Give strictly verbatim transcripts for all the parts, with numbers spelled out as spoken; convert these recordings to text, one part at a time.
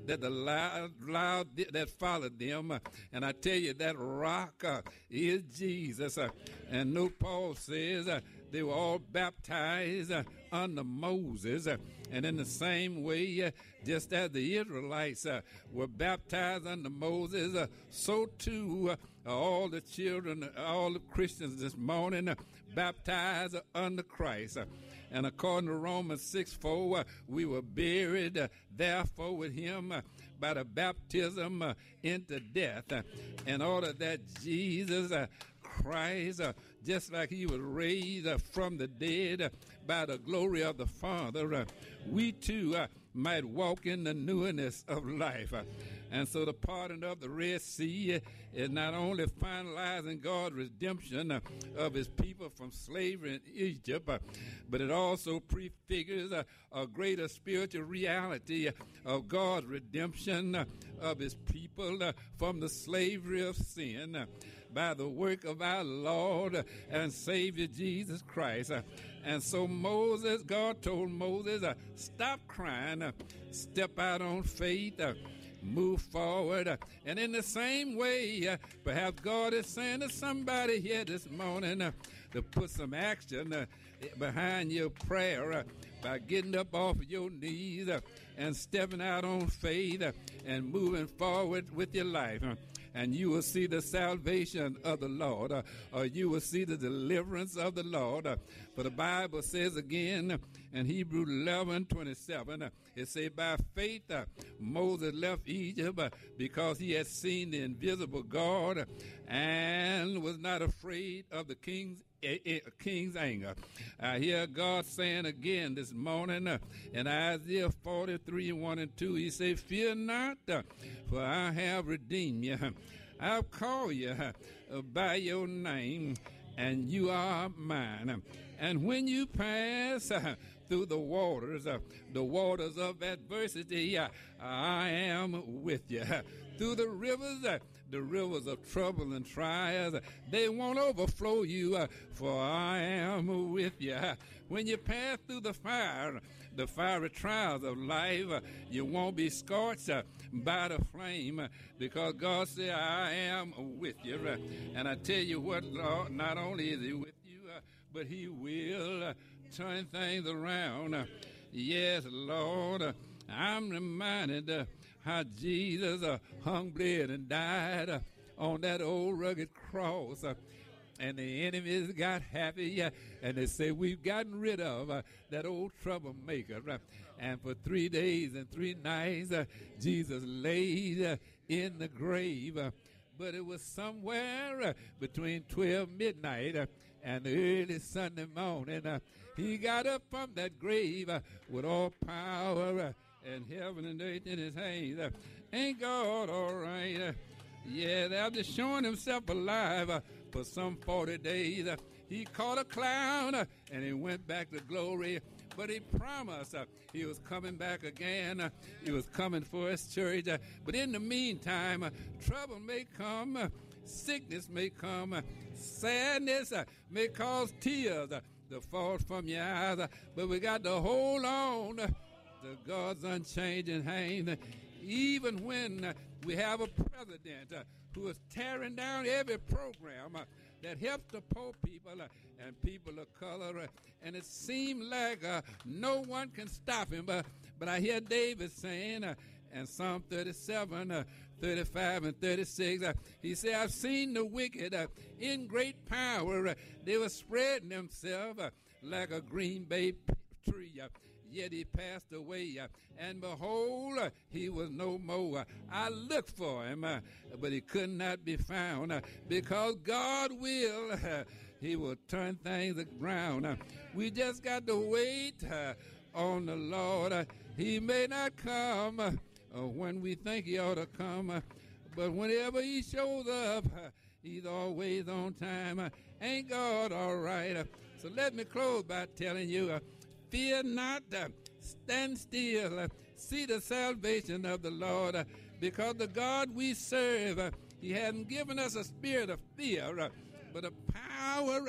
that the loud, loud that followed them. Uh, and I tell you, that rock uh, is Jesus. Uh, and note Paul says uh, they were all baptized uh, under Moses. Uh, and in the same way, uh, just as the Israelites uh, were baptized under Moses, uh, so too uh, all the children, all the Christians this morning uh, baptized uh, under Christ. Uh, and according to Romans six four, uh, we were buried, uh, therefore, with him uh, by the baptism uh, into death, uh, in order that Jesus uh, Christ, uh, just like he was raised uh, from the dead uh, by the glory of the Father, uh, we too uh, might walk in the newness of life. Uh, and so the parting of the Red Sea uh, is not only finalizing God's redemption uh, of his people from slavery in Egypt, uh, but it also prefigures uh, a greater spiritual reality uh, of God's redemption uh, of his people uh, from the slavery of sin uh, by the work of our Lord and Savior Jesus Christ. Uh, and so Moses, God told Moses, uh, stop crying, uh, step out on faith, uh, move forward. Uh, and in the same way, uh, perhaps God is saying to somebody here this morning uh, to put some action uh, behind your prayer uh, by getting up off of your knees uh, and stepping out on faith uh, and moving forward with your life. Uh, and you will see the salvation of the Lord, uh, or you will see the deliverance of the Lord. Uh, for the Bible says again uh, in Hebrews eleven twenty-seven, uh, it says, by faith uh, Moses left Egypt uh, because he had seen the invisible God uh, and was not afraid of the king's A, a king's anger. I hear God saying again this morning uh, in Isaiah forty-three, one and two, he said, fear not, uh, for I have redeemed you. I'll call you uh, by your name, and you are mine. And when you pass uh, through the waters, uh, the waters of adversity, uh, I am with you. Through the rivers, uh, the rivers of trouble and trials, uh, they won't overflow you, uh, for I am with you. When you pass through the fire, the fiery trials of life, uh, you won't be scorched uh, by the flame, uh, because God said, I am with you. Uh, and I tell you what, Lord, not only is he with you, uh, but he will uh, turn things around. Uh, yes, Lord, uh, I'm reminded uh, how Jesus uh, hung, bled, and died uh, on that old rugged cross. Uh, and the enemies got happy, uh, and they say, we've gotten rid of uh, that old troublemaker. Uh, and for three days and three nights, uh, Jesus laid uh, in the grave. Uh, but it was somewhere uh, between twelve midnight uh, and the early Sunday morning. Uh, he got up from that grave uh, with all power uh, and heaven and earth in his hands. Uh, ain't God all right? Uh, yeah, after showing himself alive uh, for some forty days, uh, he caught a cloud uh, and he went back to glory. But he promised uh, he was coming back again. Uh, he was coming for his church. Uh, but in the meantime, uh, trouble may come, uh, sickness may come, uh, sadness uh, may cause tears uh, to fall from your eyes. Uh, but we got to hold on uh, to God's unchanging hand. Even when uh, we have a president uh, who is tearing down every program uh, that helps the poor people uh, and people of color, uh, and it seems like uh, no one can stop him. But, but I hear David saying, uh, in Psalm thirty-seven, uh, thirty-five, and thirty-six, uh, he said, I've seen the wicked uh, in great power. Uh, they were spreading themselves uh, like a green bay tree. Uh, Yet he passed away, uh, and behold, uh, he was no more. Uh, I looked for him, uh, but he could not be found, uh, because God will, uh, he will turn things around. Uh, we just got to wait uh, on the Lord. Uh, he may not come uh, uh, when we think he ought to come, uh, but whenever he shows up, uh, he's always on time. Uh, ain't God all right? Uh, so let me close by telling you, uh, fear not, uh, stand still, uh, see the salvation of the Lord, uh, because the God we serve, uh, he hasn't given us a spirit of fear, uh, but a power uh,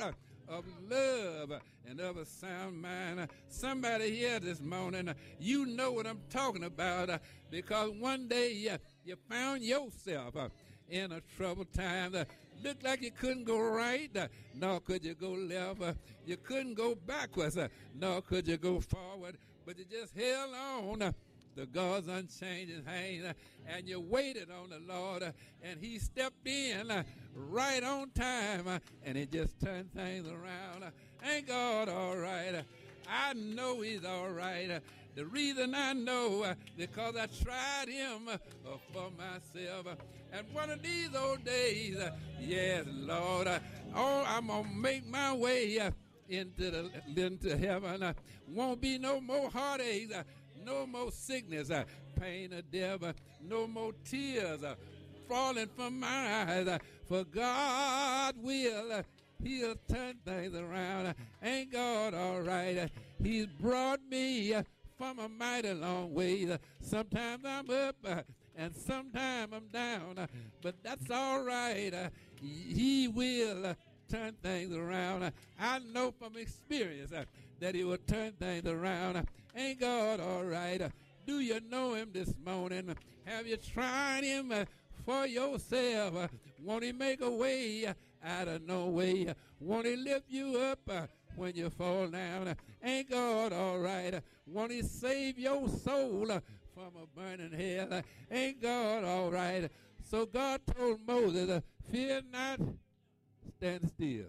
of love and of a sound mind. Somebody here this morning, you know what I'm talking about, because one day you found yourself in a troubled time. Looked like you couldn't go right, nor could you go left. You couldn't go backwards, nor could you go forward, but you just held on to God's unchanging hand, and you waited on the Lord, and he stepped in right on time, and he just turned things around. Ain't God all right? I know he's all right. The reason I know, because I tried him for myself. And one of these old days, yes, Lord, oh, I'm going to make my way into the into heaven. Won't be no more heartaches, no more sickness, pain or death, no more tears falling from my eyes. For God will, he'll turn things around. Ain't God all right? He's brought me from a mighty long way. Sometimes I'm up and sometimes I'm down, but that's all right. He will turn things around. I know from experience that he will turn things around. Ain't God all right? Do you know him this morning? Have you tried him for yourself? Won't he make a way out of no way? Won't he lift you up when you fall down? Ain't God all right? Won't he save your soul from a burning hell? Ain't God all right? So God told Moses, fear not, stand still,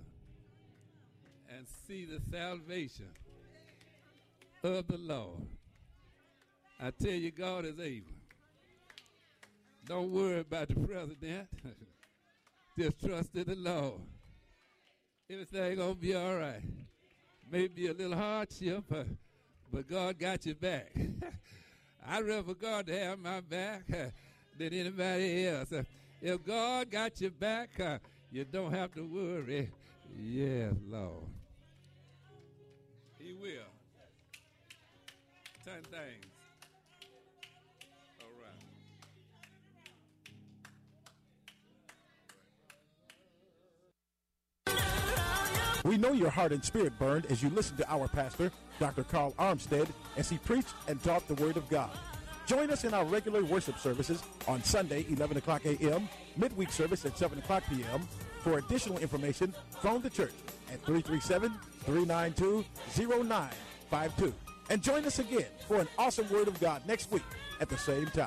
and see the salvation of the Lord. I tell you, God is able. Don't worry about the president. Just trust in the Lord. Everything gonna be all right. Maybe a little hardship, uh, but God got your back. I'd rather for God to have my back uh, than anybody else. Uh, if God got your back, uh, you don't have to worry. Yes, Lord. He will. Turn things. All right. We know your heart and spirit burned as you listen to our pastor, Doctor Carl Armstead, as he preached and taught the Word of God. Join us in our regular worship services on Sunday, eleven o'clock a m, midweek service at seven o'clock p m For additional information, phone the church at three three seven, three nine two, zero nine five two. And join us again for an awesome Word of God next week at the same time.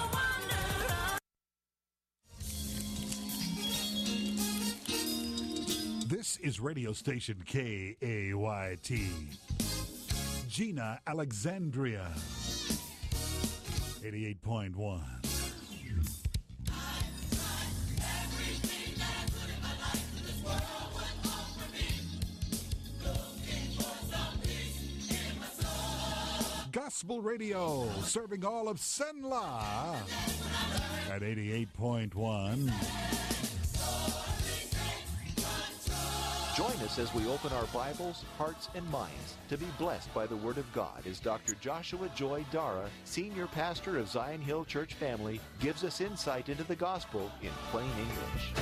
This is radio station K A Y T. Gina, Alexandria. eighty-eight point one. Gospel Radio, serving all of Senla at eighty-eight point one. Join us as we open our Bibles, hearts, and minds to be blessed by the Word of God as Doctor Joshua Joy Dara, Senior Pastor of Zion Hill Church Family, gives us insight into the Gospel in plain English.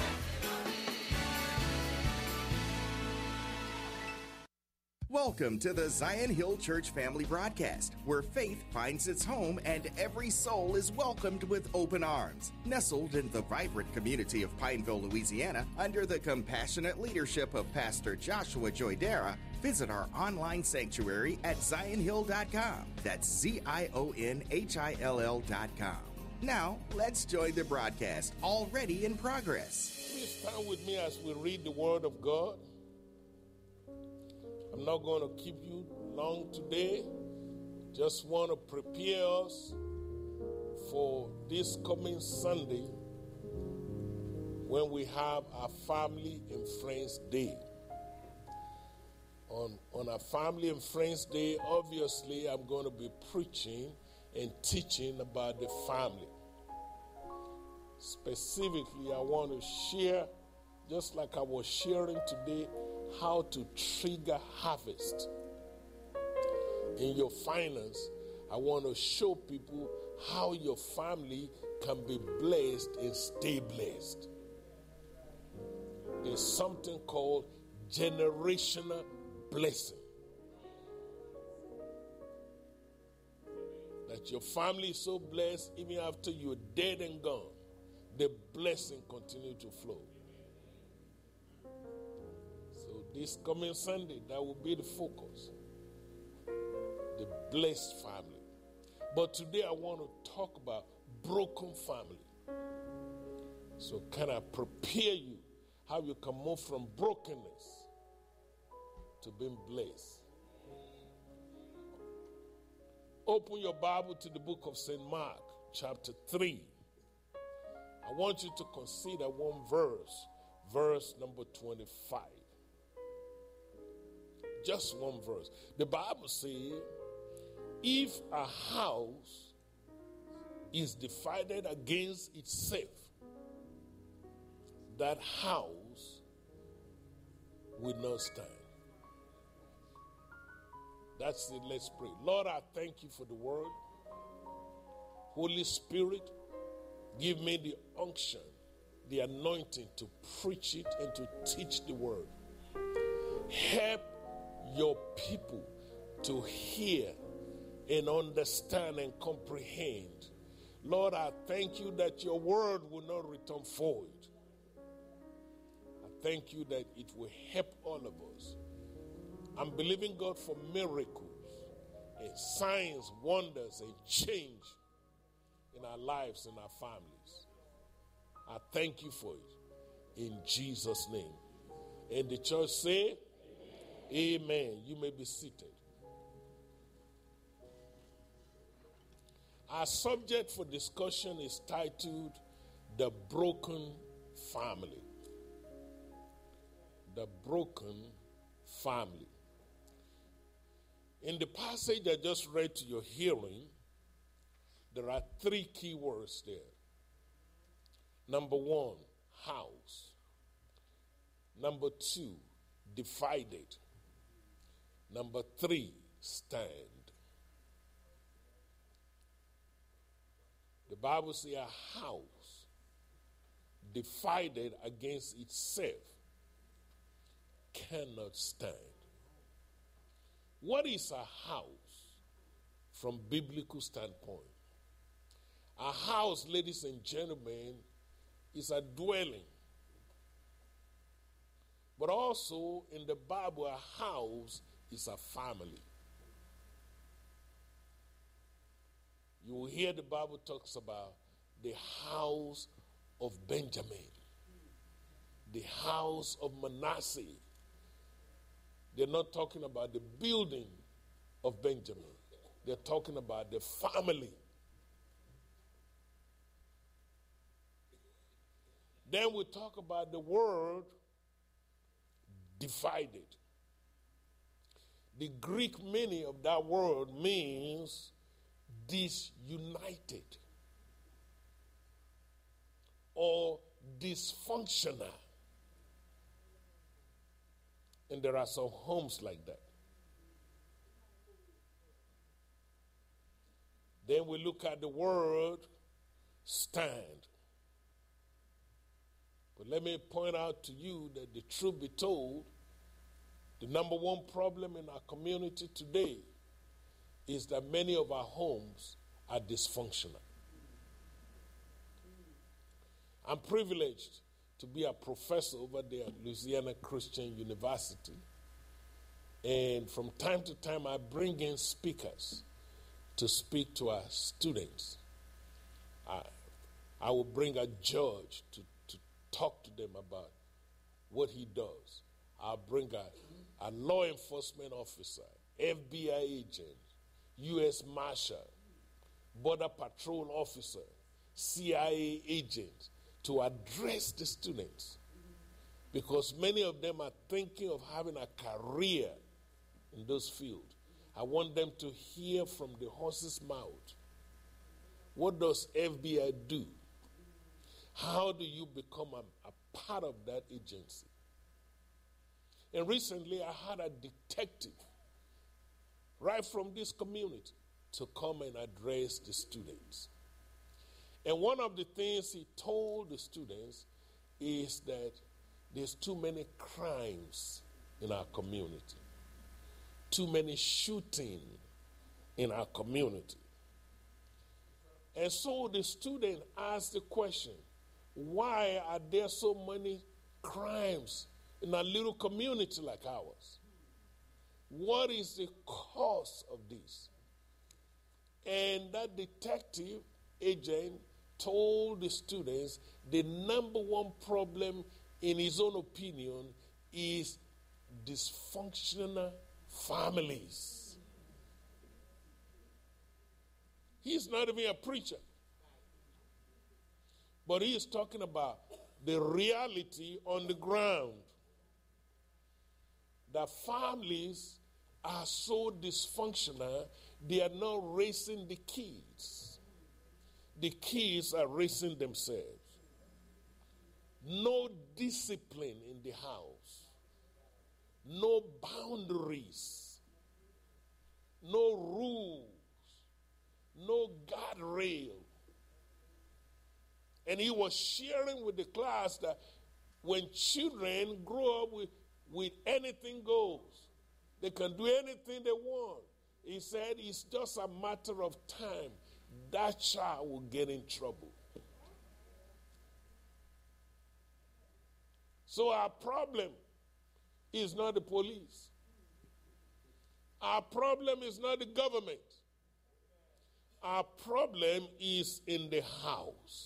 Welcome to the Zion Hill Church Family Broadcast, where faith finds its home and every soul is welcomed with open arms. Nestled in the vibrant community of Pineville, Louisiana, under the compassionate leadership of Pastor Joshua Joy Dara, visit our online sanctuary at zion hill dot com. That's Z I O N H I L L dot com. Now, let's join the broadcast, already in progress. Please stand with me as we read the Word of God. I'm not going to keep you long today. Just want to prepare us for this coming Sunday when we have our Family and Friends Day. On, on our Family and Friends Day, obviously, I'm going to be preaching and teaching about the family. Specifically, I want to share, just like I was sharing today, how to trigger harvest. In your finance, I want to show people how your family can be blessed and stay blessed. There's something called generational blessing. That your family is so blessed, even after you're dead and gone, the blessing continue to flow. So this coming Sunday, that will be the focus. The blessed family. But today I want to talk about broken family. So can I prepare you how you can move from brokenness to being blessed? Open your Bible to the book of Saint Mark, chapter three. I want you to consider one verse, verse number twenty-five. Just one verse. The Bible says, if a house is divided against itself, that house will not stand. That's it. Let's pray. Lord, I thank you for the word. Holy Spirit, give me the unction, the anointing to preach it and to teach the word. Help your people to hear and understand and comprehend. Lord, I thank you that your word will not return void. I thank you that it will help all of us. I'm believing God for miracles and signs, wonders, and change in our lives and our families. I thank you for it in Jesus' name. And the church say, Amen. Amen. You may be seated. Our subject for discussion is titled The Broken Family. The Broken Family. In the passage I just read to your hearing, there are three key words there. Number one, house. Number two, divided. Number three, stand. The Bible says a house divided against itself cannot stand. What is a house from biblical standpoint? A house, ladies and gentlemen, is a dwelling. But also in the Bible, a house is a family. You will hear the Bible talks about the house of Benjamin, the house of Manasseh. They're not talking about the building of Benjamin. They're talking about the family. Then we talk about the word divided. The Greek meaning of that word means disunited or dysfunctional. And there are some homes like that. Then we look at the word stand. But let me point out to you that the truth be told, the number one problem in our community today is that many of our homes are dysfunctional. I'm privileged to be a professor over there at Louisiana Christian University. And from time to time, I bring in speakers to speak to our students. I, I will bring a judge to, to talk to them about what he does. I'll bring a, a law enforcement officer, F B I agent, U S Marshal, Border Patrol officer, C I A agent, to address the students, because many of them are thinking of having a career in those fields. I want them to hear from the horse's mouth. What does F B I do? How do you become a, a part of that agency? And recently I had a detective right from this community to come and address the students. And one of the things he told the students is that there's too many crimes in our community. Too many shooting in our community. And so the student asked the question, why are there so many crimes in a little community like ours? What is the cause of this? And that detective agent told the students the number one problem, in his own opinion, is dysfunctional families. He's not even a preacher, but he is talking about the reality on the ground. That families are so dysfunctional, they are not raising the kids. The kids are raising themselves. No discipline in the house. No boundaries. No rules. No guardrail. And he was sharing with the class that when children grow up with, with anything goes, they can do anything they want. He said it's just a matter of time that child will get in trouble. So our problem is not the police. Our problem is not the government. Our problem is in the house.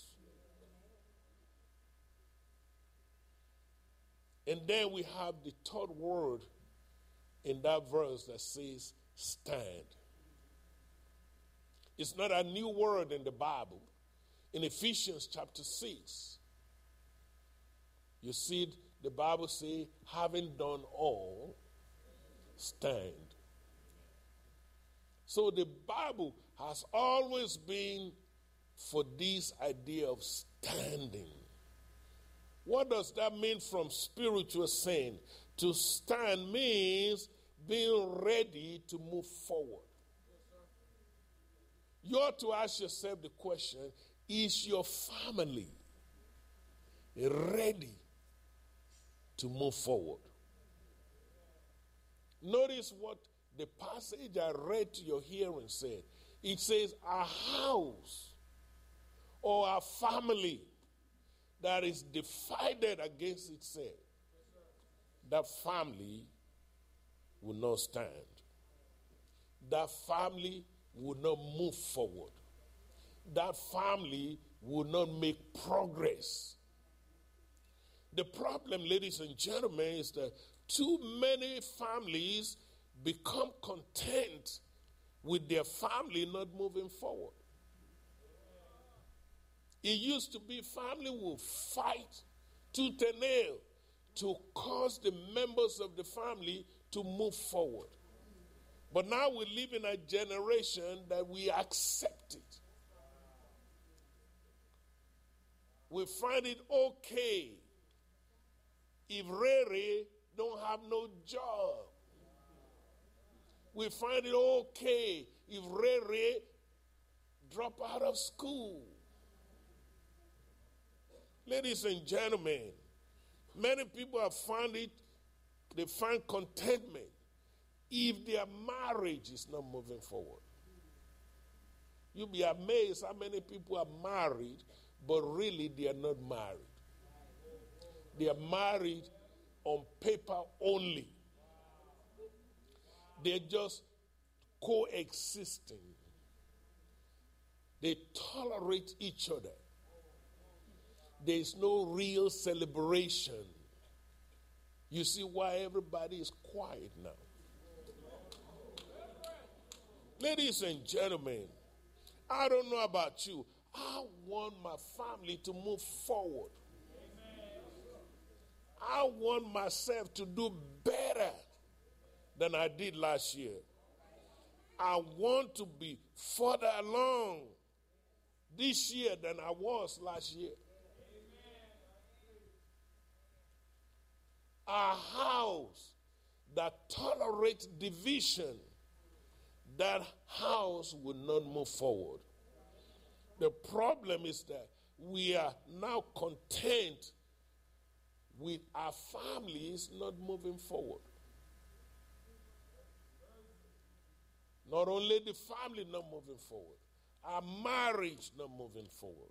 And then we have the third word in that verse that says stand. It's not a new word in the Bible. In Ephesians chapter six, you see the Bible say, having done all, stand. So the Bible has always been for this idea of standing. What does that mean from spiritual sense? To stand means being ready to move forward. You ought to ask yourself the question, is your family ready to move forward? Notice what the passage I read to your hearing said. It says, a house or a family that is divided against itself, that family will not stand. That family will not move forward. That family will not make progress. The problem, ladies and gentlemen, is that too many families become content with their family not moving forward. It used to be family will fight tooth and nail to cause the members of the family to move forward. But now we live in a generation that we accept it. We find it okay if Rere don't have no job. We find it okay if Rere drop out of school. Ladies and gentlemen, many people have found it, they find contentment if their marriage is not moving forward. You'll be amazed how many people are married, but really they are not married. They are married on paper only. They're just coexisting. They tolerate each other. There is no real celebration. You see why everybody is quiet now. Ladies and gentlemen, I don't know about you. I want my family to move forward. I want myself to do better than I did last year. I want to be further along this year than I was last year. A house that tolerates division, that house will not move forward. The problem is that we are now content with our families not moving forward. Not only the family not moving forward, our marriage not moving forward.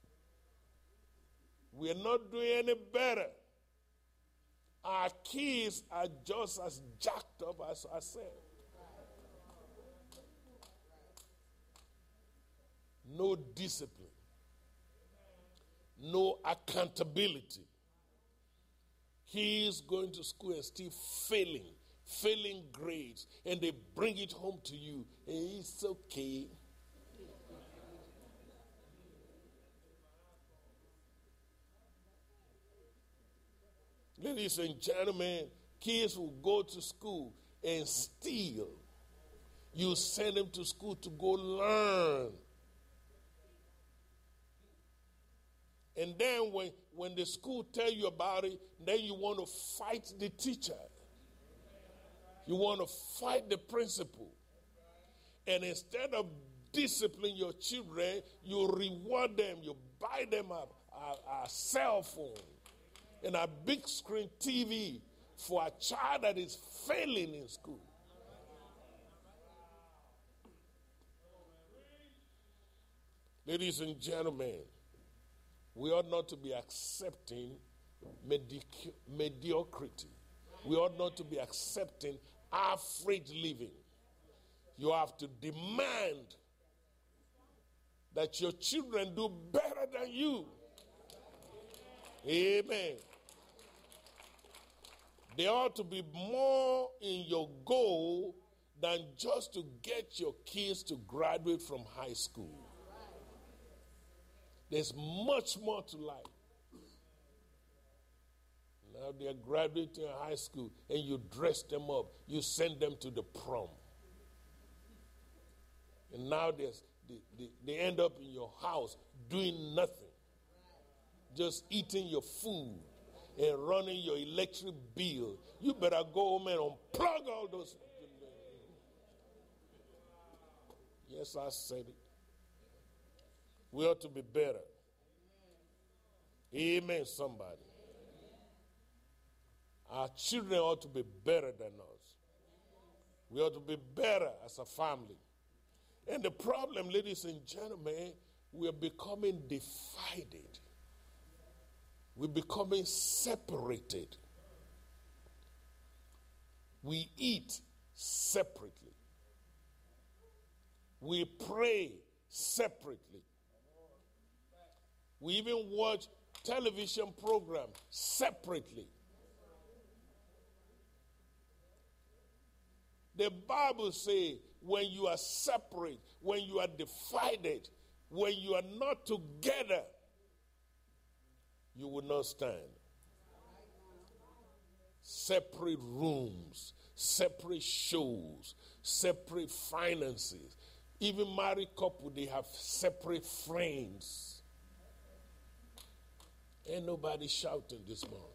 We are not doing any better. Our kids are just as jacked up as ourselves. No discipline. No accountability. He is going to school and still failing, failing grades, and they bring it home to you, and it's okay. Ladies and gentlemen, kids will go to school and steal. You send them to school to go learn. And then when, when the school tell you about it, then you want to fight the teacher. You want to fight the principal. And instead of disciplining your children, you reward them. You buy them a, a, a cell phone and a big screen T V for a child that is failing in school. Ladies and gentlemen, we ought not to be accepting medic- mediocrity. We ought not to be accepting average living. You have to demand that your children do better than you. Amen. There ought to be more in your goal than just to get your kids to graduate from high school. There's much more to life. Now they are graduating high school and you dress them up. You send them to the prom. And now they, they, they end up in your house doing nothing. Just eating your food and running your electric bill. You better go home and unplug all those. Yes, I said it. We ought to be better. Amen, somebody. Our children ought to be better than us. We ought to be better as a family. And the problem, ladies and gentlemen, we are becoming divided. We're becoming separated. We eat separately. We pray separately. We even watch television programs separately. The Bible says when you are separate, when you are divided, when you are not together, you will not stand. Separate rooms, separate shows, separate finances. Even married couple, they have separate friends. Ain't nobody shouting this morning.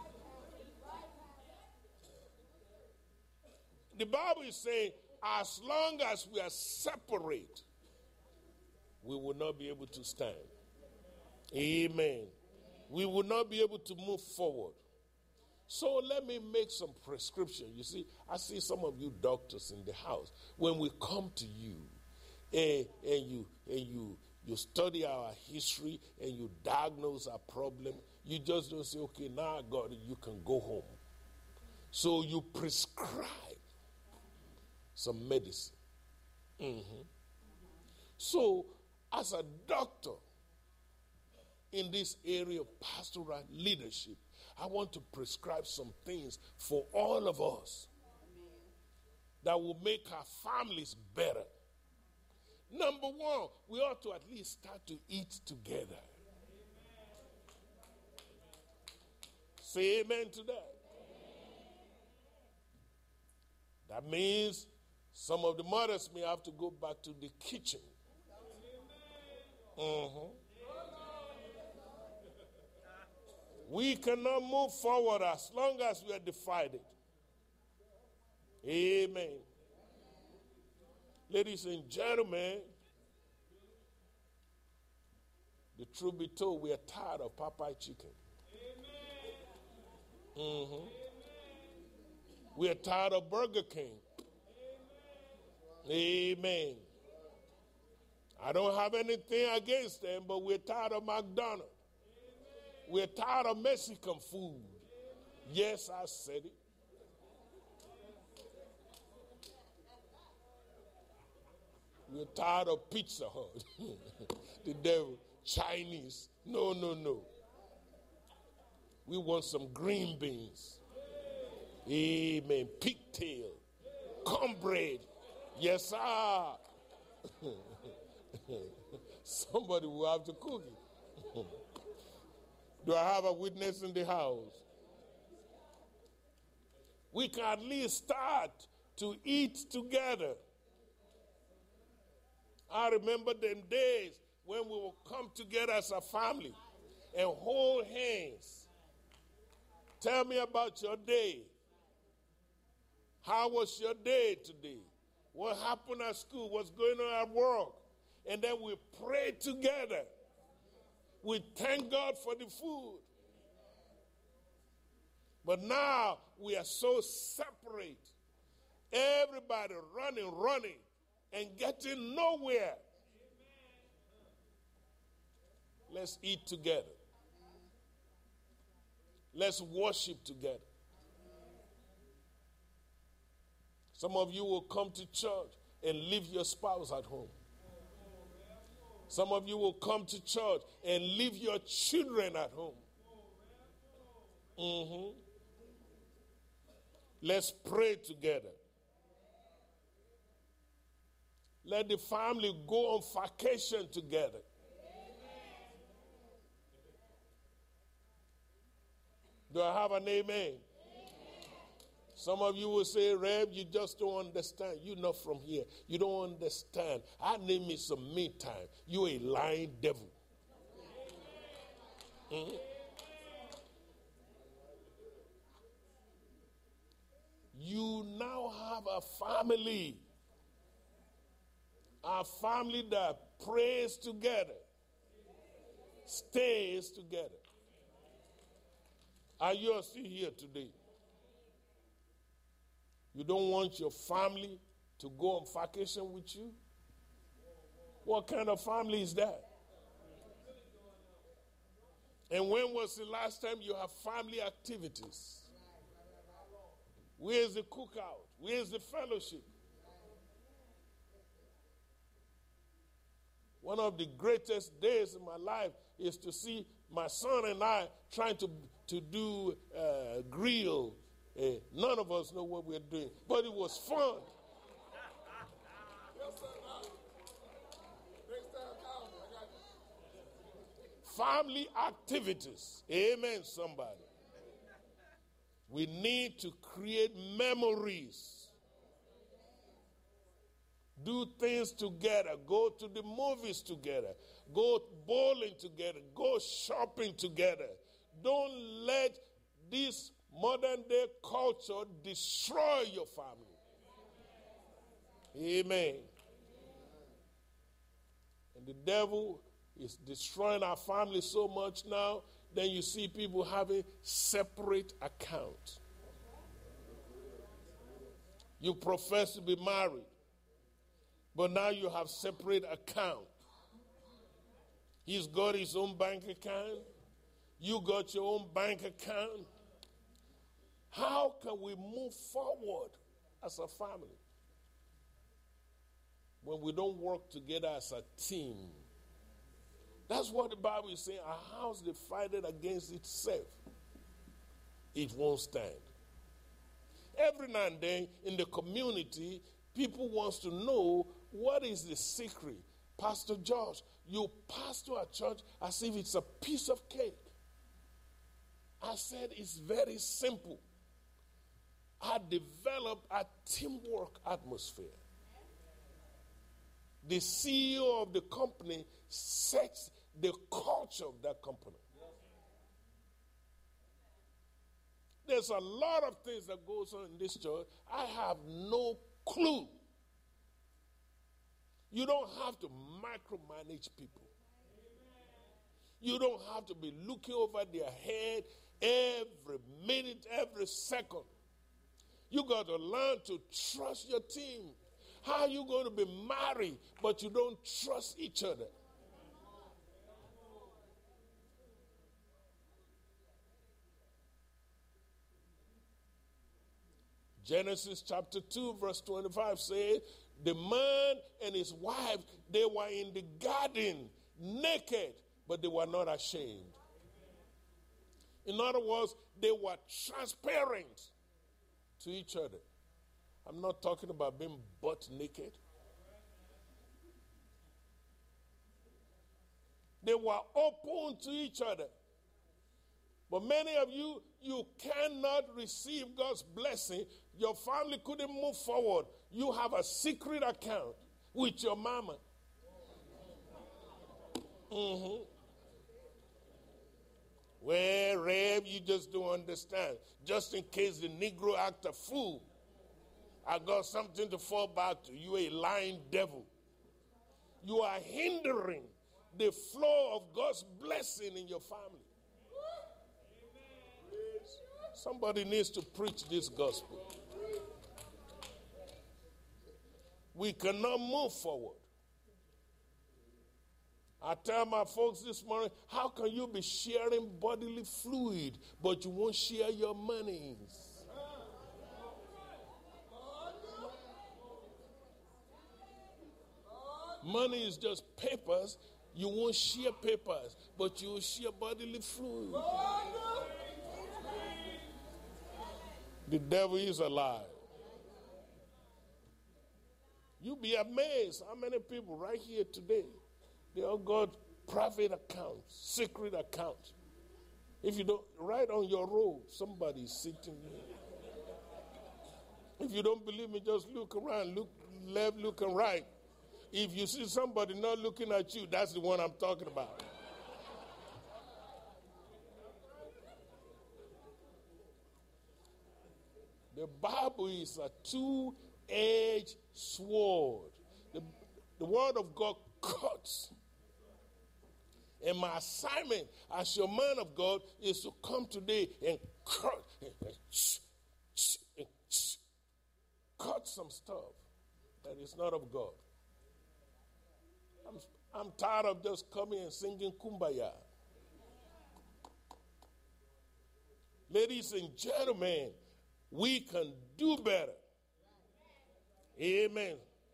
The Bible is saying, as long as we are separate, we will not be able to stand. Amen. We will not be able to move forward. So let me make some prescription. You see, I see some of you doctors in the house. When we come to you and, and you and you you study our history and you diagnose our problem, you just don't say, okay, now I got it, you can go home. So you prescribe some medicine. Mm-hmm. So as a doctor in this area of pastoral leadership, I want to prescribe some things for all of us that will make our families better. Number one, we ought to at least start to eat together. Say amen to that. That means some of the mothers may have to go back to the kitchen. Mm-hmm. We cannot move forward as long as we are divided. Amen. Ladies and gentlemen, the truth be told, we are tired of Popeye chicken. Mm-hmm. We are tired of Burger King. Amen. I don't have anything against them, but we're tired of McDonald's. We're tired of Mexican food. Yes, I said it. We're tired of Pizza Hut. The devil, Chinese. No, no, no. We want some green beans. Amen. Pigtail. Cornbread. Yes, sir. Somebody will have to cook it. Do I have a witness in the house? We can at least start to eat together. I remember them days when we would come together as a family and hold hands. Tell me about your day. How was your day today? What happened at school? What's going on at work? And then we pray together. We thank God for the food. But now we are so separate. Everybody running, running, and getting nowhere. Let's eat together. Let's worship together. Some of you will come to church and leave your spouse at home. Some of you will come to church and leave your children at home. Mm-hmm. Let's pray together. Let the family go on vacation together. Do I have an amen? Amen? Some of you will say, Rev, you just don't understand. You're not from here. You don't understand. I need me some me time. You a lying devil. Mm-hmm. You now have a family. A family that prays together, stays together. Are you still here today? You don't want your family to go on vacation with you? What kind of family is that? And when was the last time you have family activities? Where's the cookout? Where's the fellowship? One of the greatest days in my life is to see my son and I trying to, to do uh, grill. Uh, none of us know what we're doing, but it was fun. Family activities. Amen, somebody. We need to create memories. Do things together. Go to the movies together. Go bowling together. Go shopping together. Don't let this modern day culture destroy your family. Amen. And the devil is destroying our family so much now, then you see people having separate accounts. You profess to be married, but now you have separate account. He's got his own bank account. You got your own bank account. How can we move forward as a family when we don't work together as a team? That's what the Bible is saying. A house divided against itself, it won't stand. Every now and then in the community, people want to know what is the secret. Pastor George, you pastor a church as if it's a piece of cake. I said it's very simple. I developed a teamwork atmosphere. The C E O of the company sets the culture of that company. There's a lot of things that goes on in this church. I have no clue. You don't have to micromanage people. You don't have to be looking over their head every minute, every second. You got to learn to trust your team. How are you going to be married but you don't trust each other? Genesis chapter two, verse twenty-five says, the man and his wife, they were in the garden naked, but they were not ashamed. In other words, they were transparent to each other. I'm not talking about being butt naked. They were open to each other. But many of you, you cannot receive God's blessing. Your family couldn't move forward. You have a secret account with your mama. Mm-hmm. Well, Rev, you just don't understand. Just in case the Negro act a fool, I got something to fall back to. You a lying devil. You are hindering the flow of God's blessing in your family. Somebody needs to preach this gospel. We cannot move forward. I tell my folks this morning, how can you be sharing bodily fluid, but you won't share your monies? Money is just papers. You won't share papers, but you will share bodily fluid. The devil is alive. You'll be amazed how many people right here today, they all got private accounts, secret accounts. If you don't, right on your row, somebody is sitting there. If you don't believe me, just look around, look left, look and right. If you see somebody not looking at you, that's the one I'm talking about. The Bible is a two-edged sword. The, the word of God cuts. And my assignment as your man of God is to come today and cut, and, and, and, cut some stuff that is not of God. I'm, I'm tired of just coming and singing Kumbaya. Ladies and gentlemen, we can do better. Amen.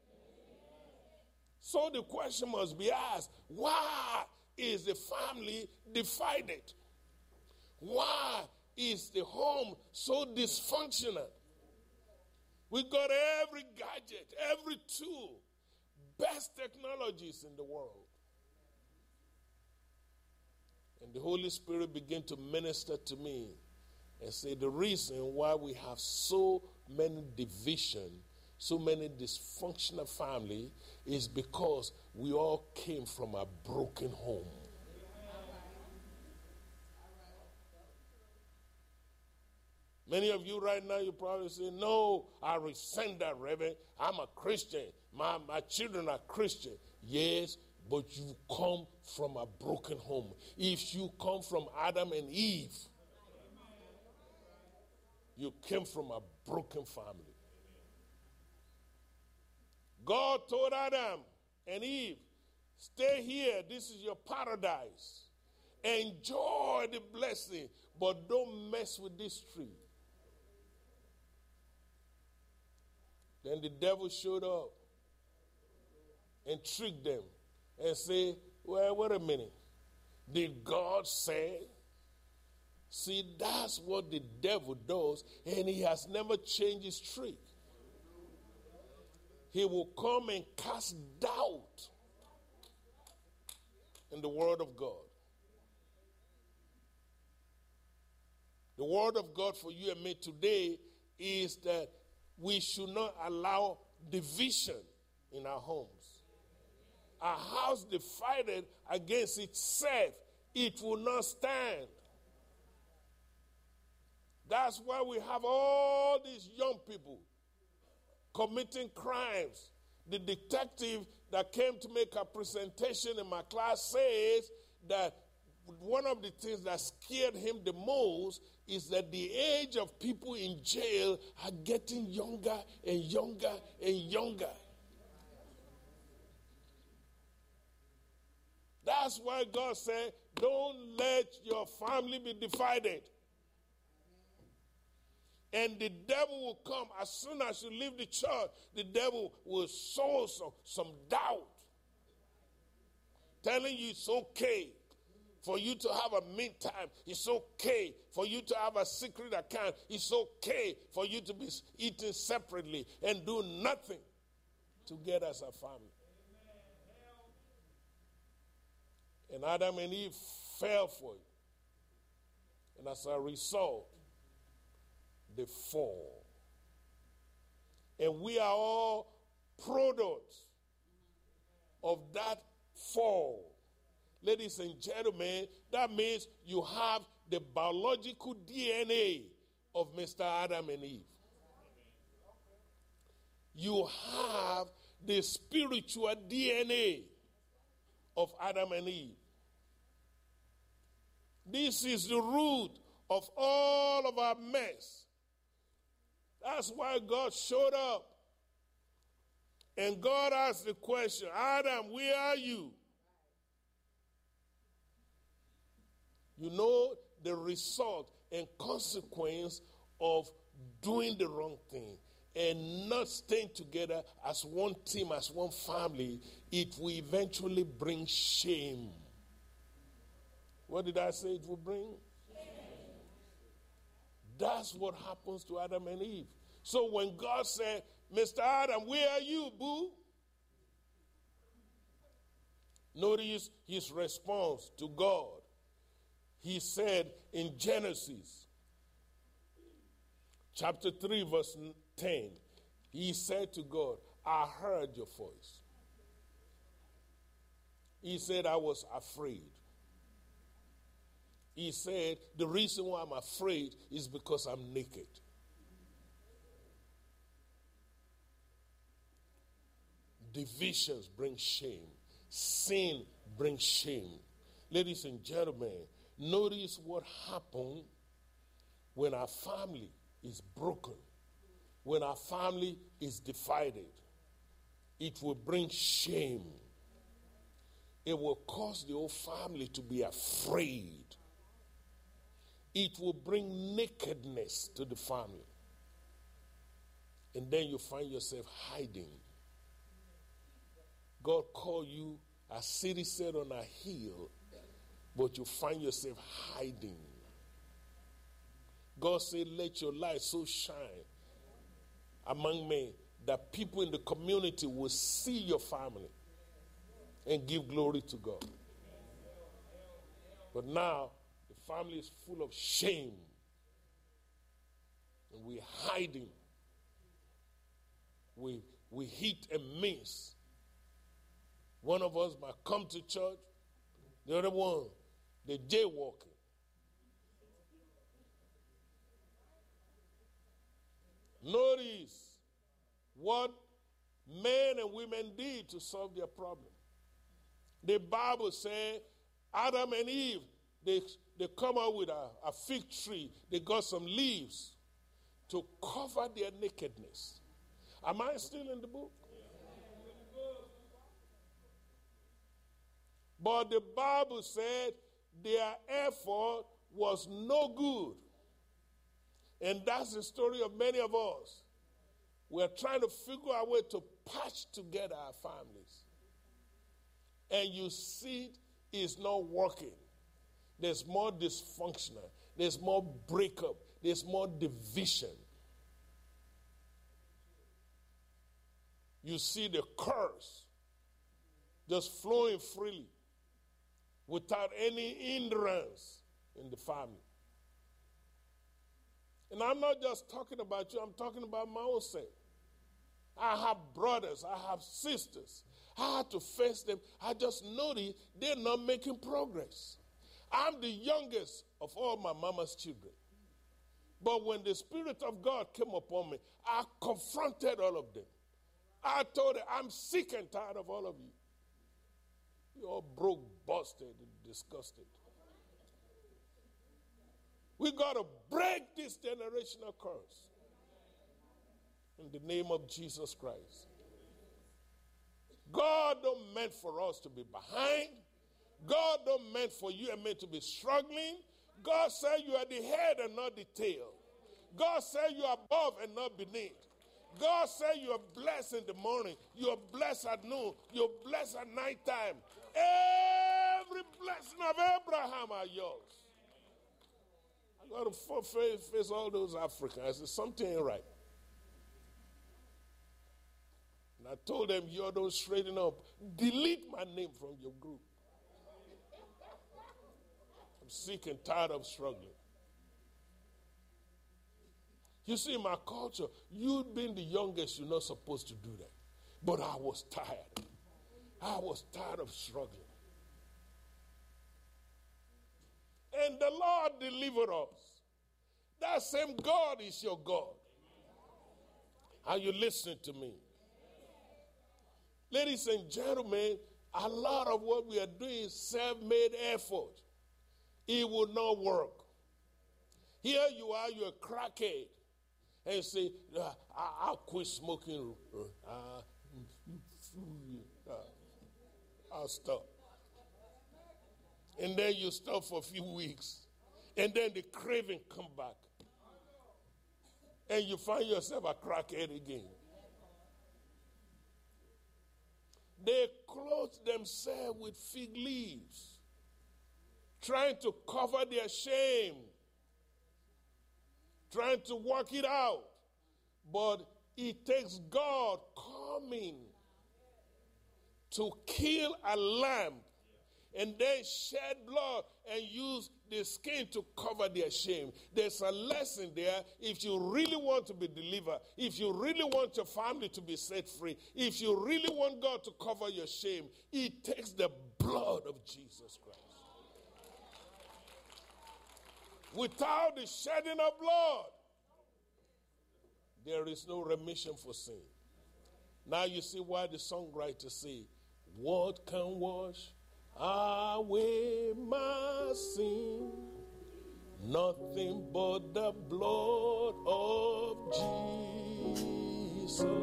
So the question must be asked, why is the family divided? Why is the home so dysfunctional? We got every gadget, every tool, best technologies in the world. And the Holy Spirit began to minister to me and say the reason why we have so many division, so many dysfunctional family is because we all came from a broken home. Many of you right now, you probably say, no, I resent that, Reverend. I'm a Christian. My, my children are Christian. Yes, but you come from a broken home. If you come from Adam and Eve, you came from a broken family. God told Adam and Eve, stay here. This is your paradise. Enjoy the blessing, but don't mess with this tree. Then the devil showed up and tricked them and said, well, wait a minute. Did God say? See, that's what the devil does, and he has never changed his trick. He will come and cast doubt in the word of God. The word of God for you and me today is that we should not allow division in our homes. A house divided against itself, it will not stand. That's why we have all these young people committing crimes. The detective that came to make a presentation in my class says that one of the things that scared him the most is that the age of people in jail are getting younger and younger and younger. That's why God said, don't let your family be divided. And the devil will come as soon as you leave the church. The devil will sow some, some doubt, telling you it's okay for you to have a meantime. It's okay for you to have a secret account. It's okay for you to be eating separately and do nothing together as a family. And Adam and Eve fell for it. And as a result, they fall. And we are all products of that fall. Ladies and gentlemen, that means you have the biological D N A of Mister Adam and Eve. You have the spiritual D N A of Adam and Eve. This is the root of all of our mess. That's why God showed up. And God asked the question, Adam, where are you? You know the result and consequence of doing the wrong thing and not staying together as one team, as one family. It will eventually bring shame. What did I say it will bring? That's what happens to Adam and Eve. So when God said, Mister Adam, where are you, boo? Notice his response to God. He said in Genesis chapter three, verse ten, he said to God, I heard your voice. He said, I was afraid. He said, the reason why I'm afraid is because I'm naked. Divisions bring shame. Sin brings shame. Ladies and gentlemen, notice what happened when our family is broken, when our family is divided. It will bring shame. It will cause the whole family to be afraid. It will bring nakedness to the family. And then you find yourself hiding. God called you a city set on a hill, but you find yourself hiding. God said, let your light so shine among men that people in the community will see your family and give glory to God. But now, the family is full of shame. And we're hiding. We, we hit and miss. One of us might come to church. The other one, they're jaywalking. Notice what men and women did to solve their problem. The Bible says Adam and Eve, they, they come out with a, a fig tree. They got some leaves to cover their nakedness. Am I still in the book? But the Bible said their effort was no good. And that's the story of many of us. We're trying to figure out a way to patch together our families. And you see it's not working. There's more dysfunctional. There's more breakup. There's more division. You see the curse just flowing freely without any hindrance in the family. And I'm not just talking about you, I'm talking about my own self. I have brothers, I have sisters. I had to face them. I just noticed they're not making progress. I'm the youngest of all my mama's children. But when the Spirit of God came upon me, I confronted all of them. I told them, I'm sick and tired of all of you. You're all broke, busted, and disgusted. We got to break this generational curse in the name of Jesus Christ. God don't meant for us to be behind. God don't meant for you and me to be struggling. God said you are the head and not the tail. God said you are above and not beneath. God said you are blessed in the morning. You are blessed at noon. You are blessed at night time. Every blessing of Abraham are yours. I got to face, face all those Africans. I said, something ain't right. And I told them, you don't straighten up. Delete my name from your group. I'm sick and tired of struggling. You see, in my culture, you being the youngest, you're not supposed to do that. But I was tired. I was tired of struggling. And the Lord delivered us. That same God is your God. Are you listening to me? Ladies and gentlemen, a lot of what we are doing is self-made effort. It will not work. Here you are, you're a crackhead. And you say, uh, I'll quit smoking. Uh, uh, I'll stop. And then you stop for a few weeks. And then the craving come back. And you find yourself a crackhead again. They clothe themselves with fig leaves, trying to cover their shame, trying to work it out. But it takes God coming to kill a lamb and then shed blood and use the skin to cover their shame. There's a lesson there. If you really want to be delivered, if you really want your family to be set free, if you really want God to cover your shame, it takes the blood of Jesus Christ. Without the shedding of blood, there is no remission for sin. Now you see why the songwriter say, what can wash away my sin? Nothing but the blood of Jesus.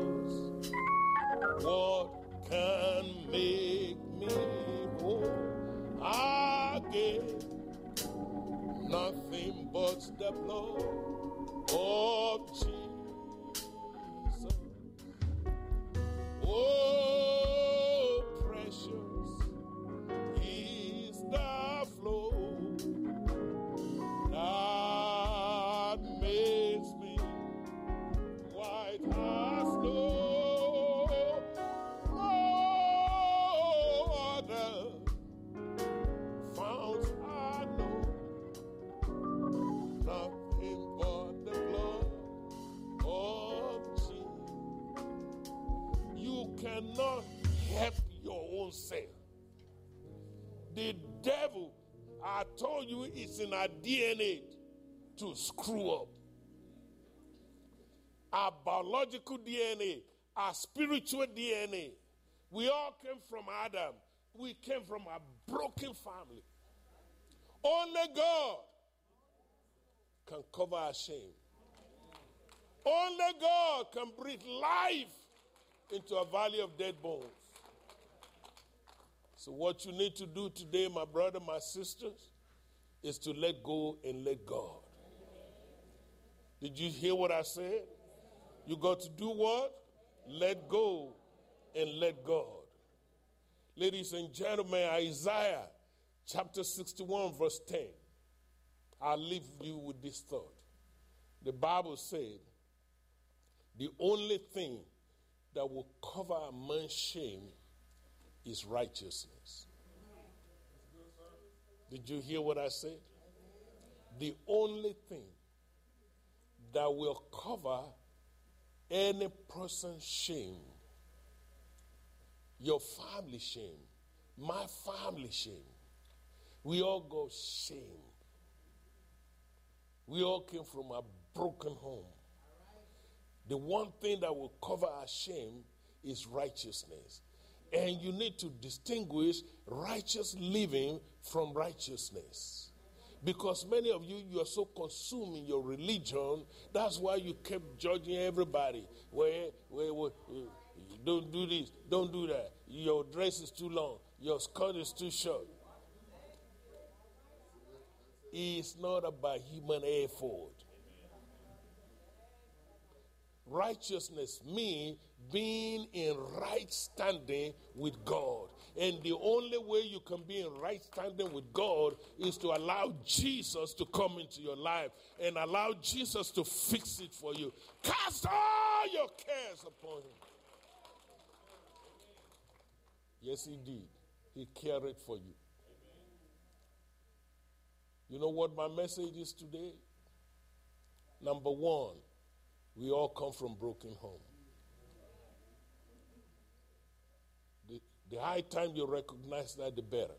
What can make me whole again? Nothing but the blood of Jesus. Oh, precious is the flow that makes me white as snow. No other fount I know. Nothing but the blood of Jesus. You cannot help your own self. The devil, I told you, it's in our D N A to screw up. Our biological D N A, our spiritual D N A. We all came from Adam. We came from a broken family. Only God can cover our shame. Only God can breathe life into a valley of dead bones. So what you need to do today, my brother, my sisters, is to let go and let God. Did you hear what I said? You got to do what? Let go and let God. Ladies and gentlemen, Isaiah chapter sixty-one verse ten. I'll leave you with this thought. The Bible said, the only thing that will cover a man's shame is righteousness. Did you hear what I said? The only thing that will cover any person's shame, your family shame, my family shame, we all got shame. We all came from a broken home. The one thing that will cover our shame is righteousness. And you need to distinguish righteous living from righteousness. Because many of you, you are so consumed in your religion, that's why you kept judging everybody. Where, where, where, don't do this, don't do that. Your dress is too long, your skirt is too short. is not about human effort. Righteousness means being in right standing with God. And the only way you can be in right standing with God is to allow Jesus to come into your life and allow Jesus to fix it for you. Cast all your cares upon him. Yes, he did. He cared it for you. You know what my message is today? Number one, we all come from broken home. The, the higher time you recognize that, the better.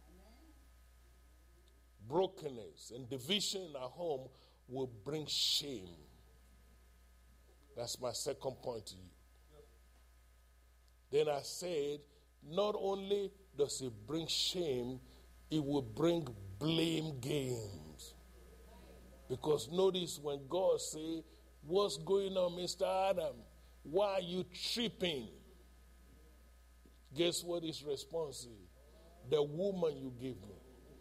Brokenness and division in our home will bring shame. That's my second point to you. Then I said, not only does it bring shame, it will bring blame games. Because notice when God say, what's going on, Mister Adam? Why are you tripping? Guess what his response is? The woman you gave me.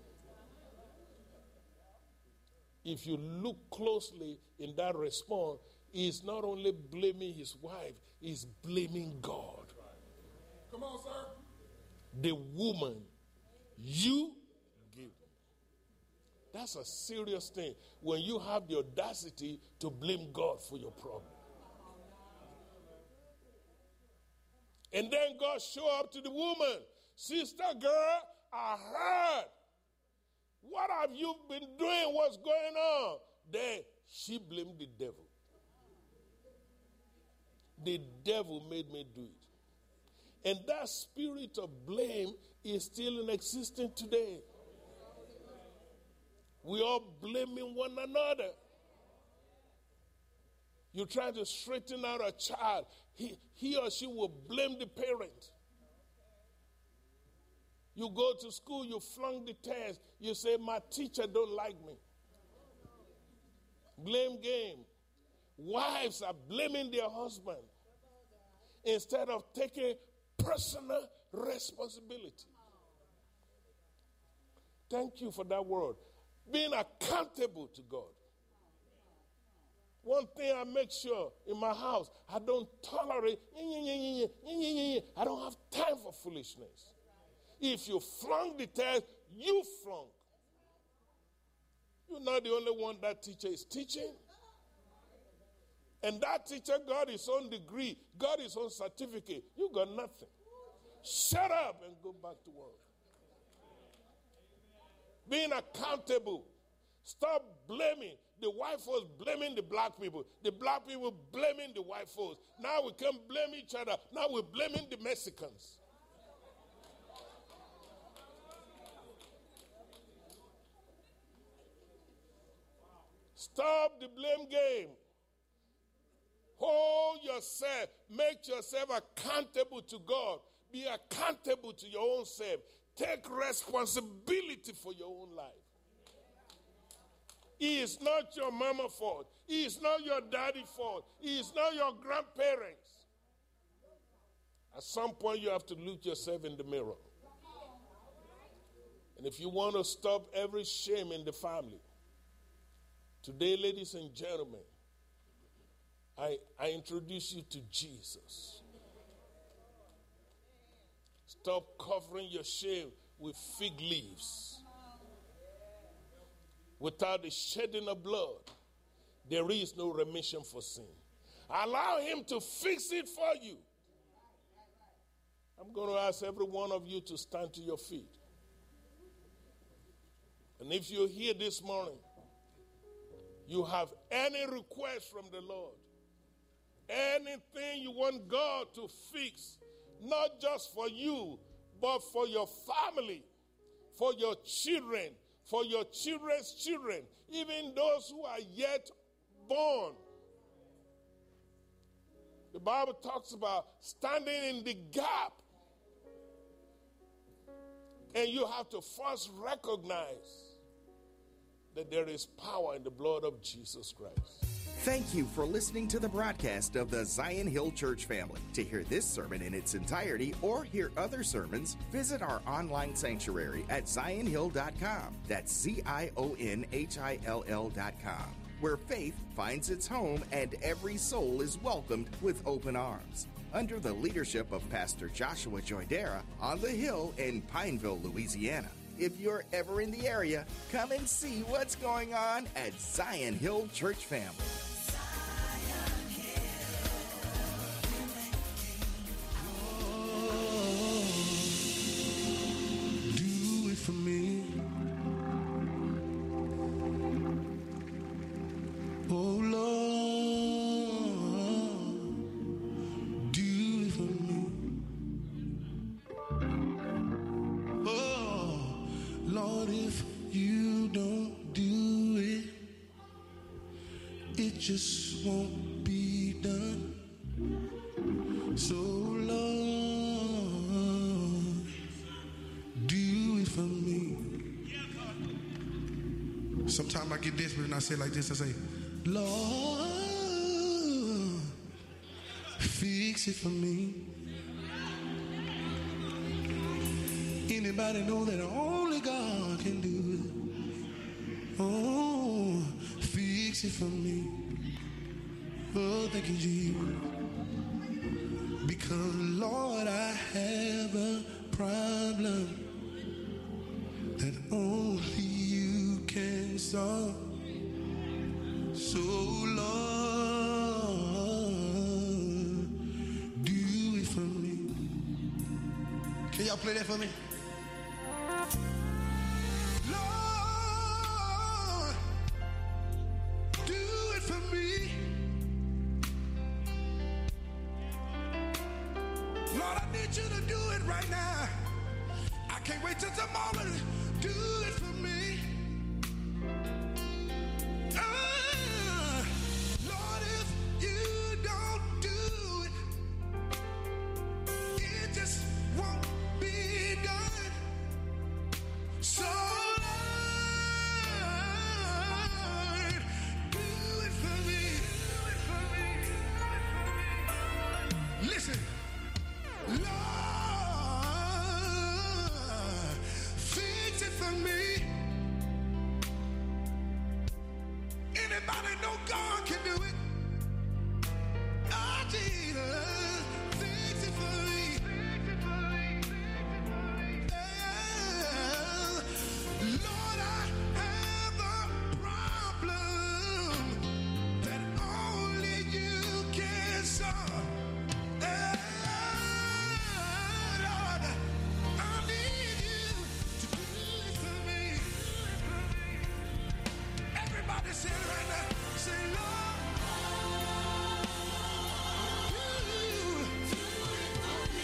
If you look closely in that response, he's not only blaming his wife, he's blaming God. Come on, sir. The woman you gave me. That's a serious thing when you have the audacity to blame God for your problem. And then God show up to the woman. Sister girl, I heard. What have you been doing? What's going on? Then she blamed the devil. The devil made me do it. And that spirit of blame is still in existence today. We are blaming one another. You try to straighten out a child, he, he or she will blame the parent. You go to school, you flunk the test, you say, my teacher don't like me. Blame game. Wives are blaming their husband instead of taking personal responsibility. Thank you for that word. Being accountable to God. One thing I make sure in my house, I don't tolerate, I don't have time for foolishness. If you flunk the test, you flunk. You're not the only one that teacher is teaching. And that teacher got his own degree, got his own certificate. You got nothing. Shut up and go back to work. Being accountable. Stop blaming. The white folks blaming the black people. The black people blaming the white folks. Now we can blame each other. Now we're blaming the Mexicans. Stop the blame game. Hold yourself. Make yourself accountable to God. Be accountable to your own self. Take responsibility for your own life. It is not your mama's fault. It is not your daddy's fault. It is not your grandparents. At some point, you have to look yourself in the mirror. And if you want to stop every shame in the family, today, ladies and gentlemen, I, I introduce you to Jesus. Stop covering your shame with fig leaves. Without the shedding of blood, there is no remission for sin. Allow him to fix it for you. I'm going to ask every one of you to stand to your feet. And if you're here this morning, you have any request from the Lord, anything you want God to fix, not just for you, but for your family, for your children, for your children's children, even those who are yet born. The Bible talks about standing in the gap. And you have to first recognize that there is power in the blood of Jesus Christ. Thank you for listening to the broadcast of the Zion Hill Church family. To hear this sermon in its entirety or hear other sermons, visit our online sanctuary at zion hill dot com. That's Z I O N H I L L dot com, where faith finds its home and every soul is welcomed with open arms. Under the leadership of Pastor Joshua Joydera on the Hill in Pineville, Louisiana. If you're ever in the area, come and see what's going on at Zion Hill Church Family. Do it for me. Oh Lord, do it for me. Oh Lord, if you don't do it, it just won't be done. So Lord, do it for me. Sometimes I get desperate and I say it like this. I say, Lord, fix it for me. Anybody know that only God can do it? Oh, fix it for me. Oh, thank you, Jesus. Because, Lord, I have a problem that only you can solve. So, Lord, do it for me. Can y'all play that for me? Lord, do it for me. Lord, I need you to do it right now. I can't wait till tomorrow. Do it for me. Ah, Lord, if you don't do it, it just won't be done. So, Lord, do it for me. Listen. Lord, fix it for me. Anybody know God can do it? Oh, Jesus, fix it for me. Yeah. Lord, I have a problem that only you can solve. Yeah. Lord, I need you to do it for me. Everybody say it right now. Say, Lord, you,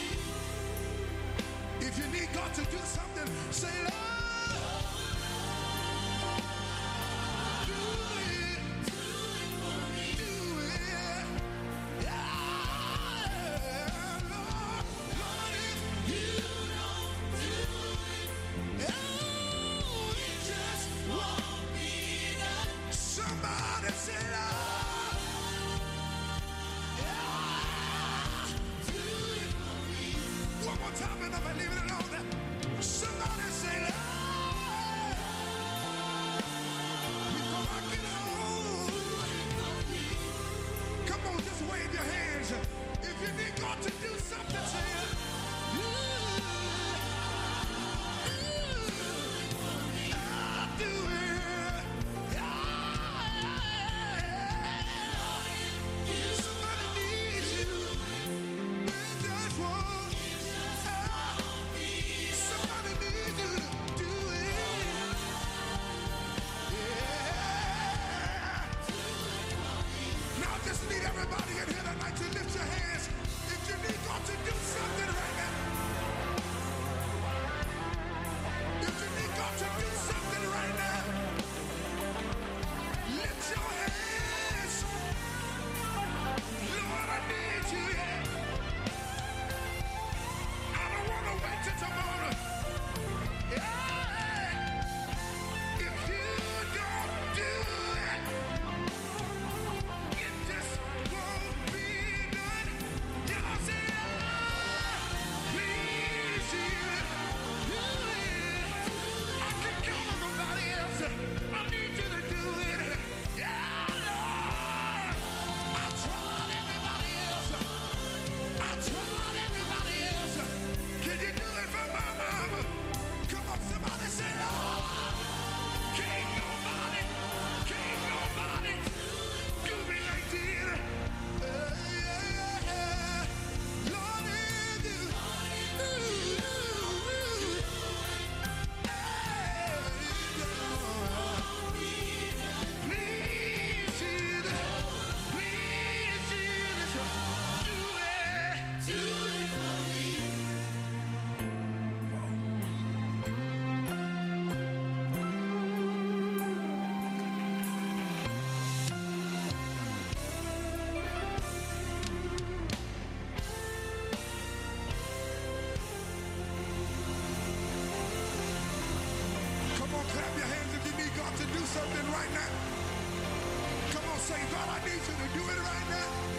something right now? Come on, say, God, I need you to do it right now.